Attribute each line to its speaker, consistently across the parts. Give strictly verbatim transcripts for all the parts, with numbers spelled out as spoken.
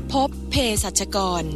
Speaker 1: พบเภสัชกร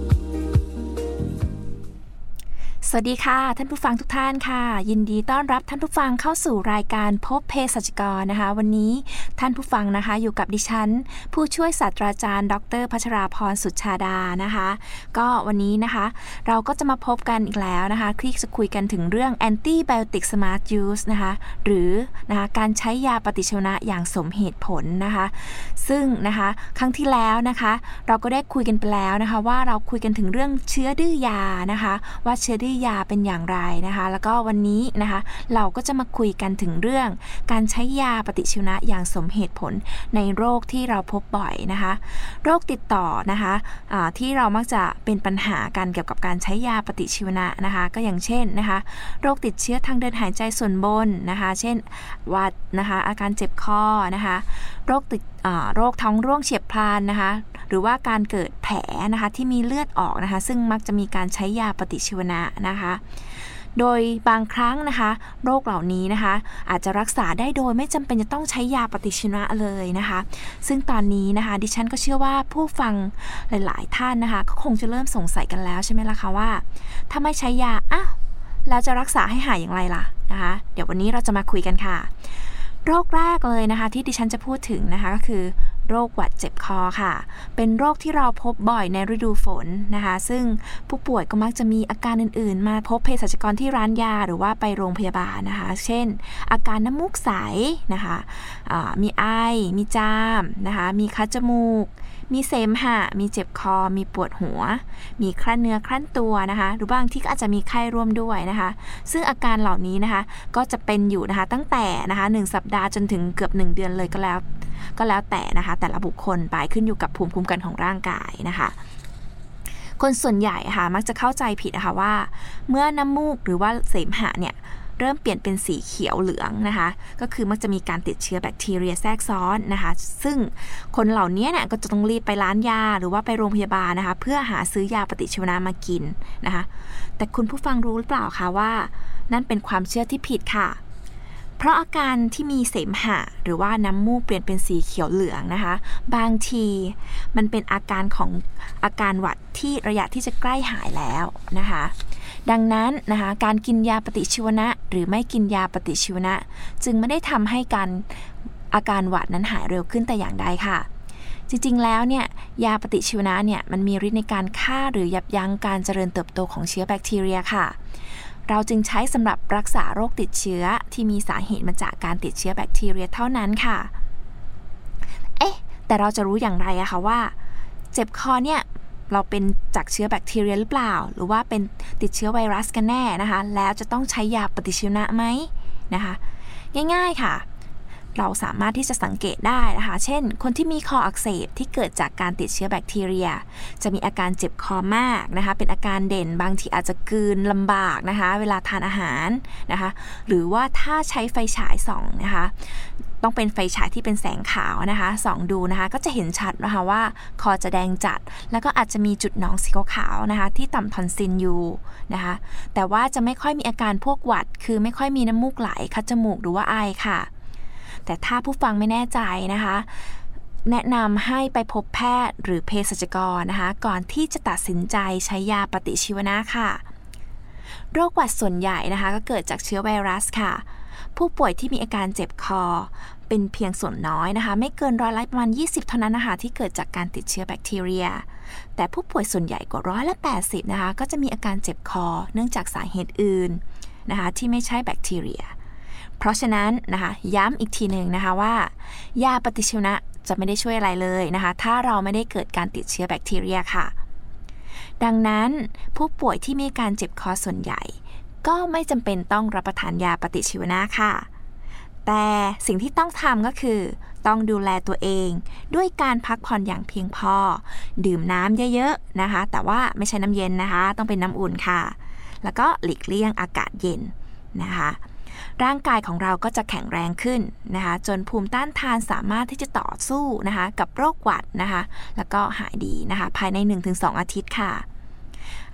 Speaker 2: สวัสดีค่ะท่านผู้ฟังทุกท่านค่ะยินดีต้อนรับท่านผู้ฟังเข้าสู่รายการพบเภสัชกรนะคะวันนี้ท่านผู้ฟังนะคะอยู่กับดิฉันผู้ช่วยศาสตราจารย์ดร.พัชราพรสุชาดานะคะก็วันนี้นะคะเราก็จะมาพบกันอีกแล้วนะคะที่จะคุยกันถึงเรื่อง Antibiotic Smart Use นะคะหรือนะคะการใช้ยาปฏิชีวนะอย่างสมเหตุผลนะคะซึ่งนะคะครั้งที่แล้วนะคะเราก็ได้คุยกันไปแล้วนะคะว่าเราคุยกันถึงเรื่องเชื้อดื้อยานะคะว่าเชื้อดื้อยาเป็นอย่างไรนะคะแล้วก็วันนี้นะคะเราก็จะมาคุยกันถึงเรื่องการใช้ยาปฏิชีวนะอย่างสมเหตุผลในโรคที่เราพบบ่อยนะคะโรคติดต่อนะคะะที่เรามักจะเป็นปัญหากันเกี่ยวกับการใช้ยาปฏิชีวนะนะคะก็อย่างเช่นนะคะโรคติดเชื้อทางเดินหายใจส่วนบนนะคะเช่นหวัดนะคะอาการเจ็บคอนะคะโรคติดโรคท้องร่วงเฉียบพลันนะคะหรือว่าการเกิดแผลนะคะที่มีเลือดออกนะคะซึ่งมักจะมีการใช้ยาปฏิชีวนะนะคะโดยบางครั้งนะคะโรคเหล่านี้นะคะอาจจะรักษาได้โดยไม่จำเป็นจะต้องใช้ยาปฏิชีวนะเลยนะคะซึ่งตอนนี้นะคะดิฉันก็เชื่อว่าผู้ฟังหลายๆท่านนะคะก็คงจะเริ่มสงสัยกันแล้วใช่ไหมล่ะคะว่าถ้าไม่ใช้ยาอ้าวแล้วจะรักษาให้หายอย่างไรล่ะนะคะเดี๋ยววันนี้เราจะมาคุยกันค่ะโรคแรกเลยนะคะที่ดิฉันจะพูดถึงนะคะก็คือโรคหวัดเจ็บคอค่ะเป็นโรคที่เราพบบ่อยในฤดูฝนนะคะซึ่งผู้ป่วยก็มักจะมีอาการอื่นๆมาพบเภสัชกรที่ร้านยาหรือว่าไปโรงพยาบาลนะคะเช่นอาการน้ำมูกใสนะคะมีไอมีจามนะคะมีคัดจมูกมีเสมหะมีเจ็บคอมีปวดหัวมีครั่นเนื้อครั่นตัวนะคะหรือบางที่ก็อาจจะมีไข้ร่วมด้วยนะคะซึ่งอาการเหล่านี้นะคะก็จะเป็นอยู่นะคะตั้งแต่นะคะหนึ่งสัปดาห์จนถึงเกือบหนึ่งเดือนเลยก็แล้วก็แล้วแต่นะคะแต่ละบุคคลไปขึ้นอยู่กับภูมิคุ้มกันของร่างกายนะคะคนส่วนใหญ่ค่ะมักจะเข้าใจผิดนะคะว่าเมื่อน้ำมูกหรือว่าเสมหะเนี่ยเริ่มเปลี่ยนเป็นสีเขียวเหลืองนะคะก็คือมักจะมีการติดเชื้อแบคทีเรียแทรกซ้อนนะคะซึ่งคนเหล่านี้เนี่ยก็จะต้องรีบไปร้านยาหรือว่าไปโรงพยาบาลนะคะเพื่อหาซื้อยาปฏิชีวนะมากินนะคะแต่คุณผู้ฟังรู้หรือเปล่าคะว่านั่นเป็นความเชื่อที่ผิดค่ะเพราะอาการที่มีเสมหะหรือว่าน้ำมูกเปลี่ยนเป็นสีเขียวเหลืองนะคะบางทีมันเป็นอาการของอาการหวัดที่ระยะที่จะใกล้หายแล้วนะคะดังนั้นนะคะการกินยาปฏิชีวนะหรือไม่กินยาปฏิชีวนะจึงไม่ได้ทำให้การอาการหวัดนั้นหายเร็วขึ้นแต่อย่างใดค่ะจริงๆแล้วเนี่ยยาปฏิชีวนะเนี่ยมันมีฤทธิ์ในการฆ่าหรือยับยั้งการเจริญเติบโตของเชื้อแบคทีเรียค่ะเราจึงใช้สำหรับรักษาโรคติดเชื้อที่มีสาเหตุมาจากการติดเชื้อแบคทีเรียเท่านั้นค่ะเอ๊ะแต่เราจะรู้อย่างไรอะคะว่าเจ็บคอเนี่ยเราเป็นจากเชื้อแบคทีเรียหรือเปล่าหรือว่าเป็นติดเชื้อไวรัสกันแน่นะคะแล้วจะต้องใช้ยาปฏิชีวนะไหมนะคะง่ายๆค่ะเราสามารถที่จะสังเกตได้นะคะเช่นคนที่มีคออักเสบที่เกิดจากการติดเชื้อแบคทีเรียจะมีอาการเจ็บคอมากนะคะเป็นอาการเด่นบางทีอาจจะกลืนลำบากนะคะเวลาทานอาหารนะคะหรือว่าถ้าใช้ไฟฉายส่องนะคะต้องเป็นไฟฉายที่เป็นแสงขาวนะคะส่องดูนะคะก็จะเห็นชัดนะคะว่าคอจะแดงจัดแล้วก็อาจจะมีจุดหนองสีขาวๆนะคะที่ต่ำทอนซิลอยู่นะคะแต่ว่าจะไม่ค่อยมีอาการพวกหวัดคือไม่ค่อยมีน้ำมูกไหลคัดจมูกหรือว่าไอค่ะแต่ถ้าผู้ฟังไม่แน่ใจนะคะแนะนำให้ไปพบแพทย์หรือเภสัชกรนะคะก่อนที่จะตัดสินใจใช้ยาปฏิชีวนะค่ะโรคหวัดส่วนใหญ่นะคะก็เกิดจากเชื้อไวรัสค่ะผู้ป่วยที่มีอาการเจ็บคอเป็นเพียงส่วนน้อยนะคะไม่เกินร้อยละประมาณยี่สิบเท่านั้นนะคะที่เกิดจากการติดเชื้อแบคทีเรียแต่ผู้ป่วยส่วนใหญ่กว่าร้อยละแปดสิบนะคะก็จะมีอาการเจ็บคอเนื่องจากสาเหตุอื่นนะคะที่ไม่ใช่แบคทีเรียเพราะฉะนั้นนะคะย้ำอีกทีหนึ่งนะคะว่ายาปฏิชีวนะจะไม่ได้ช่วยอะไรเลยนะคะถ้าเราไม่ได้เกิดการติดเชื้อแบคทีเรียค่ะดังนั้นผู้ป่วยที่มีการเจ็บคอส่วนใหญ่ก็ไม่จำเป็นต้องรับประทานยาปฏิชีวนะค่ะแต่สิ่งที่ต้องทำก็คือต้องดูแลตัวเองด้วยการพักผ่อนอย่างเพียงพอดื่มน้ำเยอะๆนะคะแต่ว่าไม่ใช่น้ำเย็นนะคะต้องเป็นน้ำอุ่นค่ะแล้วก็หลีกเลี่ยงอากาศเย็นนะคะร่างกายของเราก็จะแข็งแรงขึ้นนะคะจนภูมิต้านทานสามารถที่จะต่อสู้นะคะกับโรคหวัดนะคะแล้วก็หายดีนะคะภายใน หนึ่งถึงสอง อาทิตย์ค่ะ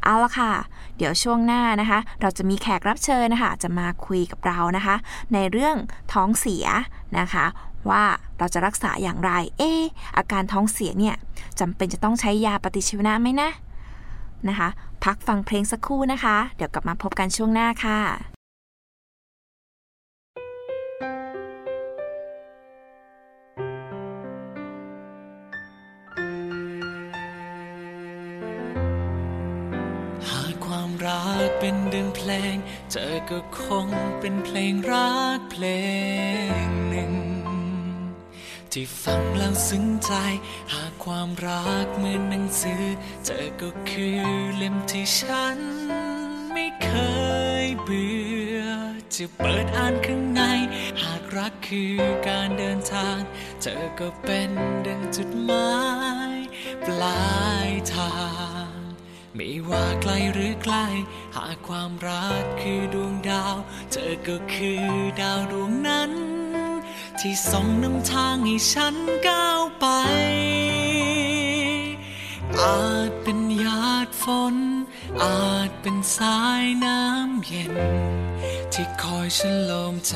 Speaker 2: เอาละค่ะเดี๋ยวช่วงหน้านะคะเราจะมีแขกรับเชิญนะคะจะมาคุยกับเรานะคะในเรื่องท้องเสียนะคะว่าเราจะรักษาอย่างไรเอออาการท้องเสียเนี่ยจำเป็นจะต้องใช้ยาปฏิชีวนะไหมนะนะคะพักฟังเพลงสักครู่นะคะเดี๋ยวกลับมาพบกันช่วงหน้าค่ะ
Speaker 3: รักเป็นดังเพลงเธอก็คงเป็นเพลงรักเพลงหนึ่งที่ฟังแล้วซึ้งใจหากความรักเหมือนหนังสือเธอก็คือเล่มที่ฉันไม่เคยเบื่อจะเปิดอ่านข้างในหากรักคือการเดินทางเธอก็เป็นดังจุดหมายปลายทางไม่ว่าไกลหรือใกล้หากความรักคือดวงดาวเธอก็คือดาวดวงนั้นที่ส่องนำทางให้ฉันก้าวไปอาจเป็นหยาดฝนอาจเป็นสายน้ำเย็นที่คอยฉันโลมใจ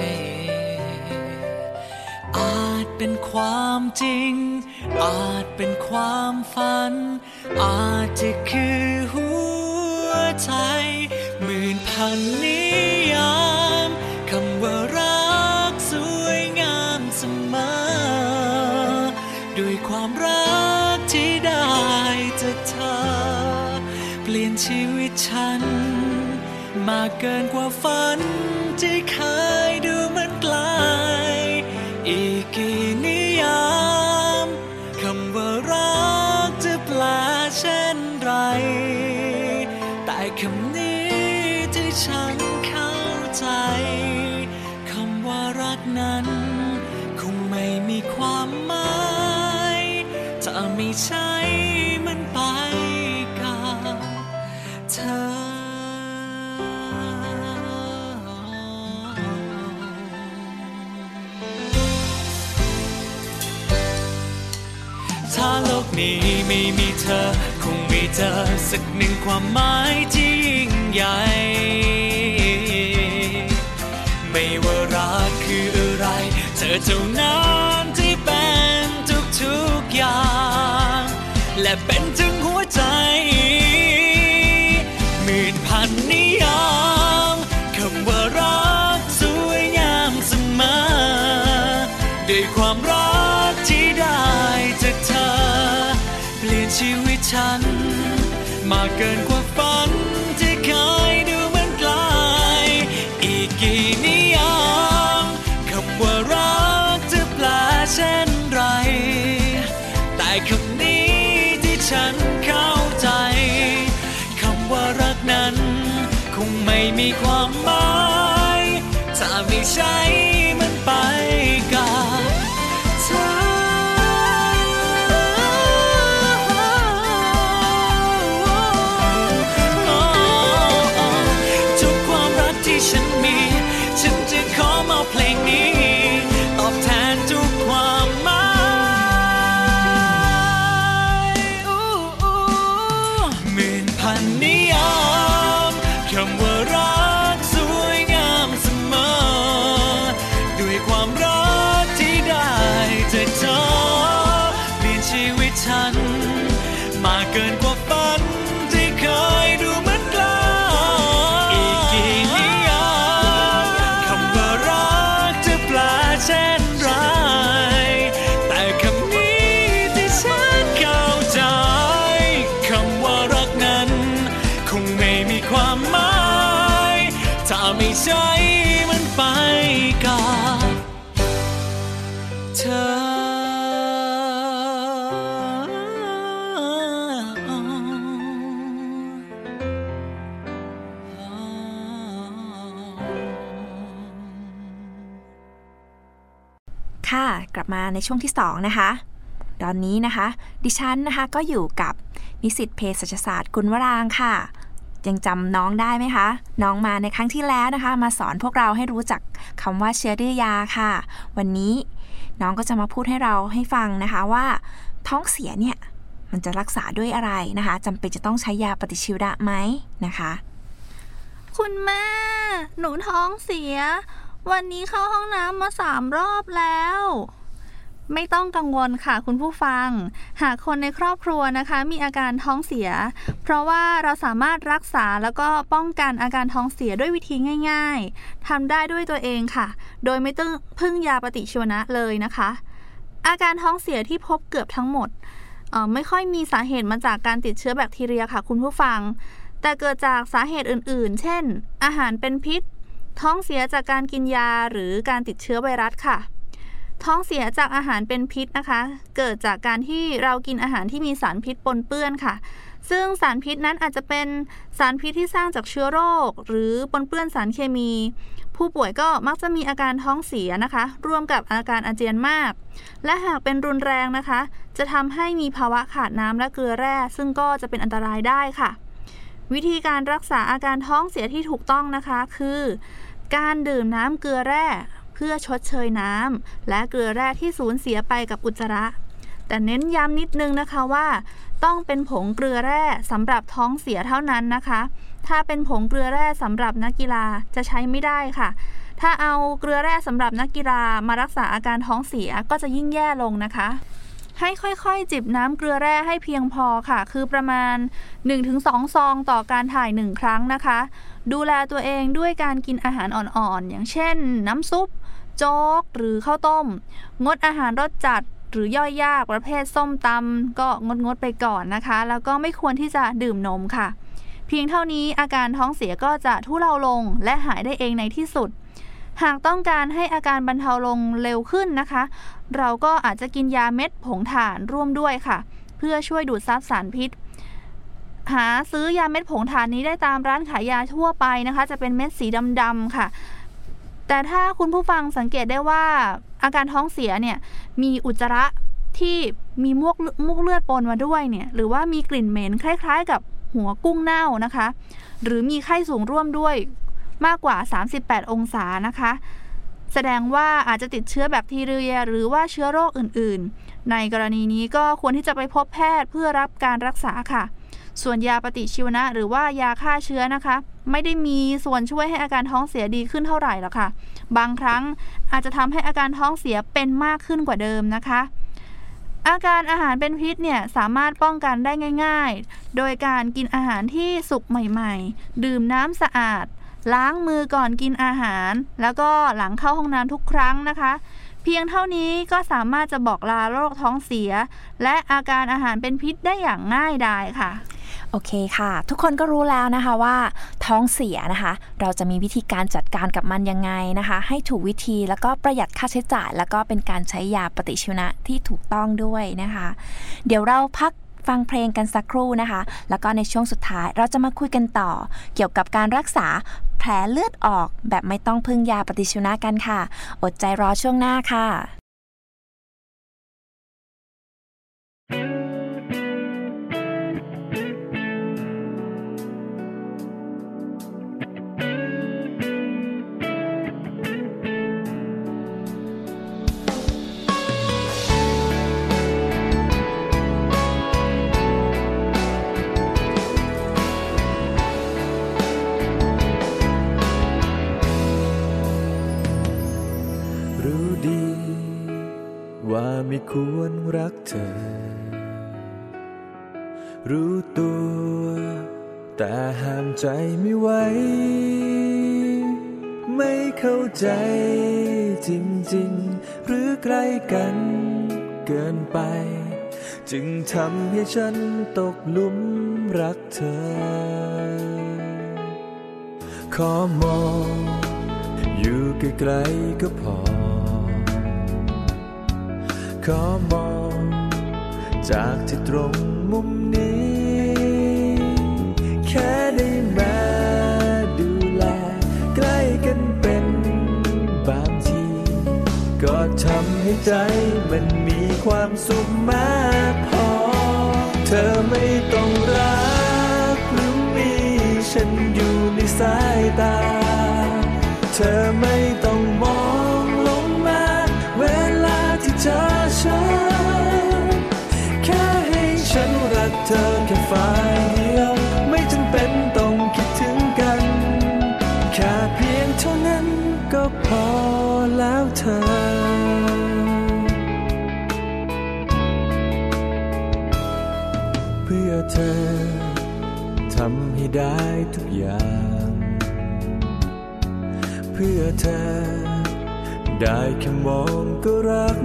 Speaker 3: อาจเป็นความจริงอาจเป็นความฝันอาจจะคือหัวใจหมื่นพันนิยามคำว่ารักสวยงามเสมอด้วยความรักที่ได้จากเธอเปลี่ยนชีวิตฉันมากเกินกว่าฝันที่เคยดูเหมือนไกลอีกกี่นิยามคำว่ารักจะแปลเช่นไรแต่คำนี้ที่ฉันเข้าใจคำว่ารักนั้นคงไม่มีความหมายถ้าไม่ใช่มันไปกับเธอถ้าโลกนี้ไม่มีเธอคงไม่เจอสักหนึ่งความหมายที่ยิ่งใหญ่ไม่ว่ารักคืออะไรเธอเท่านั้นที่เป็นทุกๆอย่างและเป็นถึงหัวใจหมื่นพันนิยามคำว่ารักสวยงามเสมอด้วยความรักที่ได้จากเธอเปลี่ยนชีวิตฉันมากเกินกว่าฝันที่เคยดูเหมือนไกลอีกกี่นิยามคำว่ารักจะแปลเช่นไรแต่คำนี้ที่ฉันเข้าใจคำว่ารักนั้นคงไม่มีความหมายถ้าไม่ใช่มันไปกับเธอทุกความรักที่ฉันมีฉันจะขอมอบเพลงนี้ตอบแทนทุกความหมายหมื่นพันนิยามคำว่ารักสวยงามเสมอด้วยความรักที่ได้จากเธอเปลี่ยนชีวิตฉันมาเกินกว่าฝันที่เคยดูเหมือนไกลอีกกี่นิยามคำว่ารักจะแปลเช่นไรแต่คำนี้ที่ฉันเข้าใจคำว่ารักนั้นคงไม่มีความหมายถ้าไม่ใช่มันไปกับเธอ
Speaker 2: ค่ะกลับมาในช่วงที่สองนะคะตอนนี้นะคะดิฉันนะคะก็อยู่กับนิสิตเภสัชศาสตร์กุลวรางค์ค่ะยังจำน้องได้ไหมคะน้องมาในครั้งที่แล้วนะคะมาสอนพวกเราให้รู้จักคำว่าเชื้อดื้อยาค่ะวันนี้น้องก็จะมาพูดให้เราให้ฟังนะคะว่าท้องเสียเนี่ยมันจะรักษาด้วยอะไรนะคะจำเป็นจะต้องใช้ยาปฏิชีวนะไหมนะคะ
Speaker 4: คุณแม่หนูท้องเสียวันนี้เข้าห้องน้ำมาสามรอบแล้วไม่ต้องกังวลค่ะคุณผู้ฟังหากคนในครอบครัวนะคะมีอาการท้องเสียเพราะว่าเราสามารถรักษาแล้วก็ป้องกันอาการท้องเสียด้วยวิธีง่ายๆทำได้ด้วยตัวเองค่ะโดยไม่ต้องพึ่งยาปฏิชีวนะเลยนะคะอาการท้องเสียที่พบเกือบทั้งหมดเอ่อไม่ค่อยมีสาเหตุมาจากการติดเชื้อแบคทีเรียค่ะคุณผู้ฟังแต่เกิดจากสาเหตุอื่นๆเช่นอาหารเป็นพิษท้องเสียจากการกินยาหรือการติดเชื้อไวรัสค่ะท้องเสียจากอาหารเป็นพิษนะคะเกิดจากการที่เรากินอาหารที่มีสารพิษปนเปื้อนค่ะซึ่งสารพิษนั้นอาจจะเป็นสารพิษที่สร้างจากเชื้อโรคหรือปนเปื้อนสารเคมีผู้ป่วยก็มักจะมีอาการท้องเสียนะคะร่วมกับอาการอาเจียนมากและหากเป็นรุนแรงนะคะจะทำให้มีภาวะขาดน้ำและเกลือแร่ซึ่งก็จะเป็นอันตรายได้ค่ะวิธีการรักษาอาการท้องเสียที่ถูกต้องนะคะคือการดื่มน้ำเกลือแร่เพื่อชดเชยน้ำและเกลือแร่ที่สูญเสียไปกับอุจจาระแต่เน้นย้ำนิดนึงนะคะว่าต้องเป็นผงเกลือแร่สำหรับท้องเสียเท่านั้นนะคะถ้าเป็นผงเกลือแร่สำหรับนักกีฬาจะใช้ไม่ได้ค่ะถ้าเอาเกลือแร่สำหรับนักกีฬามารักษาอาการท้องเสียก็จะยิ่งแย่ลงนะคะให้ค่อยๆจิบน้ำเกลือแร่ให้เพียงพอค่ะคือประมาณ หนึ่งถึงสอง ซองต่อการถ่ายหนึ่งครั้งนะคะดูแลตัวเองด้วยการกินอาหารอ่อนๆอย่างเช่นน้ำซุปโจ๊กหรือข้าวต้มงดอาหารรสจัดหรือย่อยยากประเภทส้มตำก็งดๆไปก่อนนะคะแล้วก็ไม่ควรที่จะดื่มนมค่ะเพียงเท่านี้อาการท้องเสียก็จะทุเลาลงและหายได้เองในที่สุดหากต้องการให้อาการบรรเทาลงเร็วขึ้นนะคะเราก็อาจจะกินยาเม็ดผงถ่านร่วมด้วยค่ะเพื่อช่วยดูดซับสารพิษหาซื้อยาเม็ดผงถ่านนี้ได้ตามร้านขายยาทั่วไปนะคะจะเป็นเม็ดสีดำๆค่ะแต่ถ้าคุณผู้ฟังสังเกตได้ว่าอาการท้องเสียเนี่ยมีอุจจาระที่มีมูกมูกเลือดปนมาด้วยเนี่ยหรือว่ามีกลิ่นเหม็นคล้ายๆกับหัวกุ้งเน่านะคะหรือมีไข้สูงร่วมด้วยมากกว่าสามสิบแปดองศานะคะแสดงว่าอาจจะติดเชื้อแบคทีเรียหรือว่าเชื้อโรคอื่นๆในกรณีนี้ก็ควรที่จะไปพบแพทย์เพื่อรับการรักษาค่ะส่วนยาปฏิชีวนะหรือว่ายาฆ่าเชื้อนะคะไม่ได้มีส่วนช่วยให้อาการท้องเสียดีขึ้นเท่าไหร่หรอกค่ะบางครั้งอาจจะทำให้อาการท้องเสียเป็นมากขึ้นกว่าเดิมนะคะอาการอาหารเป็นพิษเนี่ยสามารถป้องกันได้ง่ายๆโดยการกินอาหารที่สุกใหม่ๆดื่มน้ำสะอาดล้างมือก่อนกินอาหารแล้วก็หลังเข้าห้องน้ำทุกครั้งนะคะเพียงเท่านี้ก็สามารถจะบอกลาโรคท้องเสียและอาการอาหารเป็นพิษได้อย่างง่ายดายค่ะ
Speaker 2: โอเคค่ะทุกคนก็รู้แล้วนะคะว่าท้องเสียนะคะเราจะมีวิธีการจัดการกับมันยังไงนะคะให้ถูกวิธีแล้วก็ประหยัดค่าใช้จ่ายแล้วก็เป็นการใช้ยาปฏิชีวนะที่ถูกต้องด้วยนะคะเดี๋ยวเราพักฟังเพลงกันสักครู่นะคะแล้วก็ในช่วงสุดท้ายเราจะมาคุยกันต่อเกี่ยวกับการรักษาแผลเลือดออกแบบไม่ต้องพึ่งยาปฏิชีวนะกันค่ะอดใจรอช่วงหน้าค่ะ
Speaker 5: ว่าไม่ควรรักเธอรู้ตัวแต่ห้ามใจไม่ไหวไม่เข้าใจจริงๆหรือใกล้กันเกินไปจึงทำให้ฉันตกหลุมรักเธอขอมองอยู่ไกลๆก็พอขอมองจากที่ตรงมุมนี้แค่ได้มาดูแลใกล้กันเป็นบางทีก็ทำให้ใจมันมีความสุขมากพอเธอไม่ต้องรักหรือมีฉันอยู่ในสายตาเธอไม่ต้องมองลงมาเวลาที่เธอฉันแค่ให้ฉันเธอเพื่อเธอทำให้ได้ทุกอย่างเพื่อเธอได้แค่มองก็รัก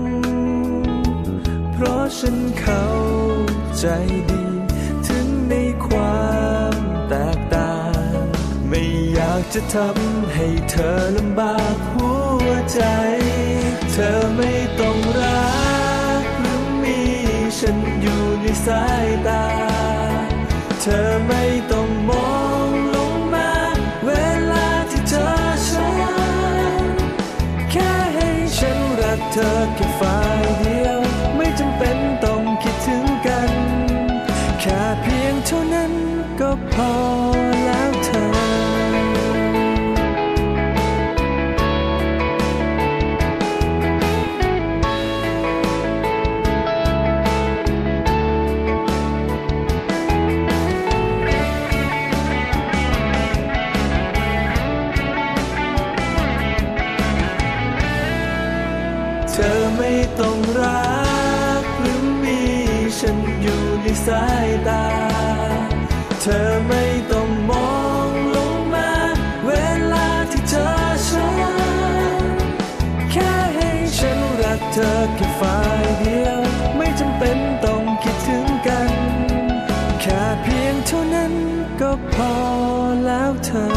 Speaker 5: เพราะฉันเข้าใจดีถึงในความแตกต่างไม่อยากจะทำให้เธอลำบากหัวใจเธอไม่ต้องรักหรือมีฉันอยู่ในสายตาเธอไม่ต้องมองลงมาเวลาที่เธอฉันแค่ให้ฉันรักเธอแค่ฝ่ายเดียวไม่จำเป็นต้องคิดถึงกันแค่เพียงเท่านั้นก็พอแล้วเธอเธอไม่ต้องรักหรือมีฉันอยู่ในสายตาเธอไม่ต้องมองลงมาเวลาที่เธอฉันแค่ให้ฉันรักเธอแค่ฝ่ายเดียวไม่จำเป็นต้องคิดถึงกันแค่เพียงเท่านั้นก็พอแล้วเธอ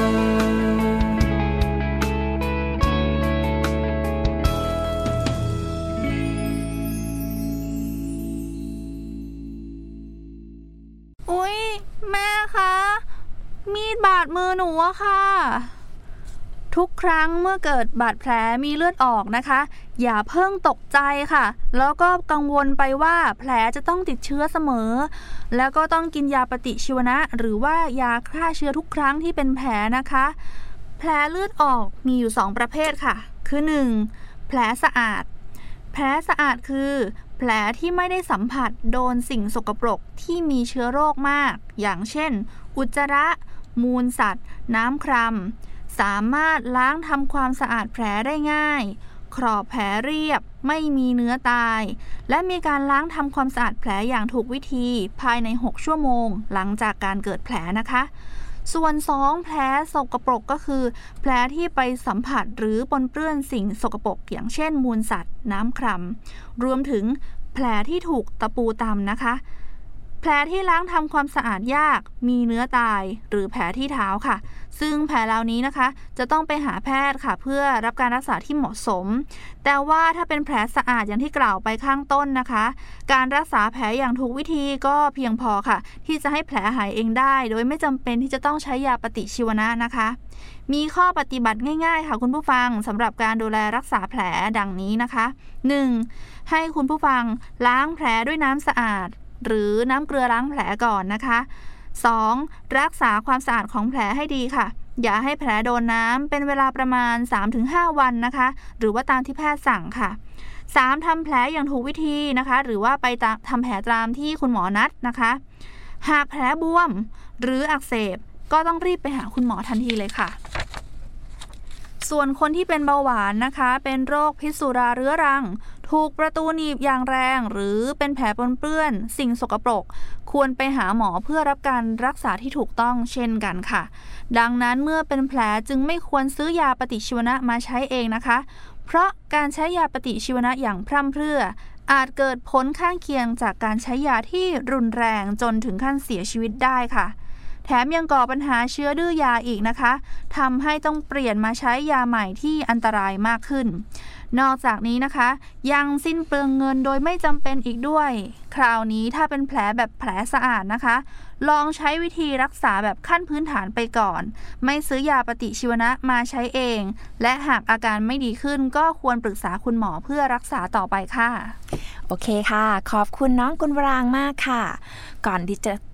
Speaker 4: มีดบาดมือหนูอะค่ะทุกครั้งเมื่อเกิดบาดแผลมีเลือดออกนะคะอย่าเพิ่งตกใจค่ะแล้วก็กังวลไปว่าแผลจะต้องติดเชื้อเสมอแล้วก็ต้องกินยาปฏิชีวนะหรือว่ายาฆ่าเชื้อทุกครั้งที่เป็นแผลนะคะแผลเลือดออกมีอยู่สองประเภทค่ะคือหนึ่งแผลสะอาดแผลสะอาดคือแผลที่ไม่ได้สัมผัสโดนสิ่งสกปรกที่มีเชื้อโรคมากอย่างเช่นอุจจาระมูลสัตว์น้ำครำสามารถล้างทำความสะอาดแผลได้ง่ายขอบแผลเรียบไม่มีเนื้อตายและมีการล้างทำความสะอาดแผลอย่างถูกวิธีภายในหกชั่วโมงหลังจากการเกิดแผลนะคะส่วนสองแผลสกปรกก็คือแผลที่ไปสัมผัสหรือปนเปื้อนสิ่งสกปรกอย่างเช่นมูลสัตว์น้ำครำรวมถึงแผลที่ถูกตะปูตำนะคะแผลที่ล้างทำความสะอาดยากมีเนื้อตายหรือแผลที่เท้าค่ะซึ่งแผลเหล่านี้นะคะจะต้องไปหาแพทย์ค่ะเพื่อรับการรักษาที่เหมาะสมแต่ว่าถ้าเป็นแผลสะอาดอย่างที่กล่าวไปข้างต้นนะคะการรักษาแผลอย่างถูกวิธีก็เพียงพอค่ะที่จะให้แผลหายเองได้โดยไม่จำเป็นที่จะต้องใช้ยาปฏิชีวนะนะคะมีข้อปฏิบัติง่ายๆค่ะคุณผู้ฟังสำหรับการดูแลรักษาแผลดังนี้นะคะ หนึ่ง ให้คุณผู้ฟังล้างแผลด้วยน้ำสะอาดหรือน้ำเกลือล้างแผลก่อนนะคะ สอง รักษาความสะอาดของแผลให้ดีค่ะอย่าให้แผลโดนน้ำเป็นเวลาประมาณ สามถึงห้า วันนะคะหรือว่าตามที่แพทย์สั่งค่ะ สาม ทำแผลอย่างถูกวิธีนะคะหรือว่าไปทำแผลตามที่คุณหมอนัดนะคะหากแผลบวมหรืออักเสบก็ต้องรีบไปหาคุณหมอทันทีเลยค่ะส่วนคนที่เป็นเบาหวานนะคะเป็นโรคพิษสุราเรื้อรังถูกประตูหนีบอย่างแรงหรือเป็นแผลปนเปื้อนสิ่งสกปรกควรไปหาหมอเพื่อรับการรักษาที่ถูกต้องเช่นกันค่ะดังนั้นเมื่อเป็นแผลจึงไม่ควรซื้อยาปฏิชีวนะมาใช้เองนะคะเพราะการใช้ยาปฏิชีวนะอย่างพร่ำเพรื่ออาจเกิดผลข้างเคียงจากการใช้ยาที่รุนแรงจนถึงขั้นเสียชีวิตได้ค่ะแถมยังก่อปัญหาเชื้อดื้อยาอีกนะคะทำให้ต้องเปลี่ยนมาใช้ยาใหม่ที่อันตรายมากขึ้นนอกจากนี้นะคะยังสิ้นเปลืองเงินโดยไม่จำเป็นอีกด้วยคราวนี้ถ้าเป็นแผลแบบแผลสะอาดนะคะลองใช้วิธีรักษาแบบขั้นพื้นฐานไปก่อนไม่ซื้อยาปฏิชีวนะมาใช้เองและหากอาการไม่ดีขึ้นก็ควรปรึกษาคุณหมอเพื่อรักษาต่อไปค่ะ
Speaker 2: โอเคค่ะขอบคุณน้องกุลวรางมากค่ะก่อนที่จะ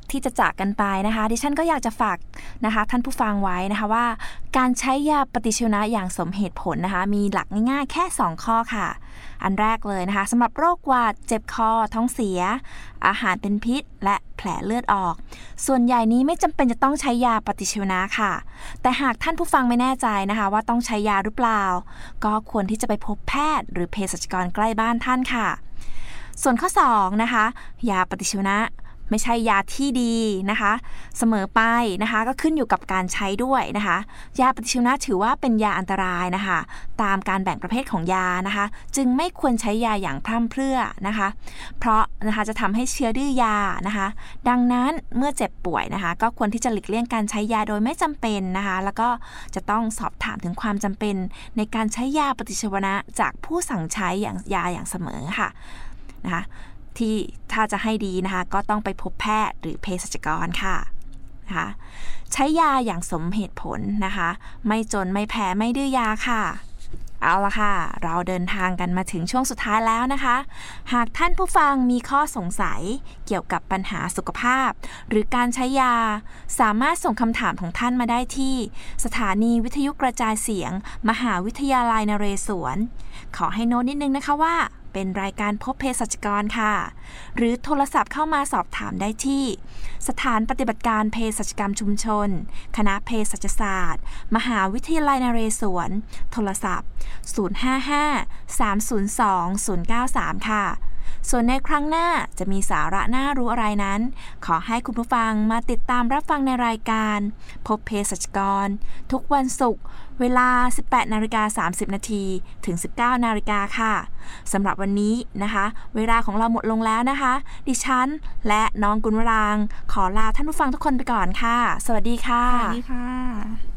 Speaker 2: ที่จะจากกันไปนะคะดิฉันก็อยากจะฝากนะคะท่านผู้ฟังไว้นะคะว่าการใช้ยาปฏิชีวนะอย่างสมเหตุผลนะคะมีหลักง่ายๆแค่สองข้อค่ะอันแรกเลยนะคะสำหรับโรคหวัดเจ็บคอท้องเสียอาหารเป็นพิษและแผลเลือดออกส่วนใหญ่นี้ไม่จำเป็นจะต้องใช้ยาปฏิชีวนะค่ะแต่หากท่านผู้ฟังไม่แน่ใจนะคะว่าต้องใช้ยาหรือเปล่าก็ควรที่จะไปพบแพทย์หรือเภสัชกรใกล้บ้านท่านค่ะส่วนข้อสองนะคะยาปฏิชีวนะไม่ใช่ยาที่ดีนะคะเสมอไปนะคะก็ขึ้นอยู่กับการใช้ด้วยนะคะยาปฏิชีวนะถือว่าเป็นยาอันตรายนะคะตามการแบ่งประเภทของยานะคะจึงไม่ควรใช้ยาอย่างพร่ำเพรื่อนะคะเพราะนะคะจะทำให้เชื้อดื้อยานะคะดังนั้นเมื่อเจ็บป่วยนะคะก็ควรที่จะหลีกเลี่ยงการใช้ยาโดยไม่จำเป็นนะคะแล้วก็จะต้องสอบถามถึงความจำเป็นในการใช้ยาปฏิชีวนะจากผู้สั่งใช้อย่างยาอย่างเสมอค่ะนะคะที่ถ้าจะให้ดีนะคะก็ต้องไปพบแพทย์หรือเภสัชกรค่ะนะคะใช้ยาอย่างสมเหตุผลนะคะไม่จนไม่แพ้ไม่ดื้อยาค่ะเอาละค่ะเราเดินทางกันมาถึงช่วงสุดท้ายแล้วนะคะหากท่านผู้ฟังมีข้อสงสัยเกี่ยวกับปัญหาสุขภาพหรือการใช้ยาสามารถส่งคำถามของท่านมาได้ที่สถานีวิทยุกระจายเสียงมหาวิทยาลัยนเรศวรขอให้โน้ตนิดนึงนะคะว่าเป็นรายการพบเภสัชกรค่ะหรือโทรศัพท์เข้ามาสอบถามได้ที่สถานปฏิบัติการเภสัชกรรมชุมชนคณะเภสัชศาสตร์มหาวิทยาลัยนเรศวรโทรศัพท์ศูนย์ ห้า ห้า สาม ศูนย์ สอง ศูนย์ เก้า สามค่ะส่วนในครั้งหน้าจะมีสาระน่ารู้อะไรนั้นขอให้คุณผู้ฟังมาติดตามรับฟังในรายการพบเภสัชกรทุกวันศุกร์เวลา สิบแปดนาฬิกาสามสิบนาทีถึง สิบเก้านาฬิกาค่ะสำหรับวันนี้นะคะเวลาของเราหมดลงแล้วนะคะดิฉันและน้องกุลวรางค์ขอลาท่านผู้ฟังทุกคนไปก่อนค่ะสวัสดีค่ะ
Speaker 4: สวัสดีค่ะ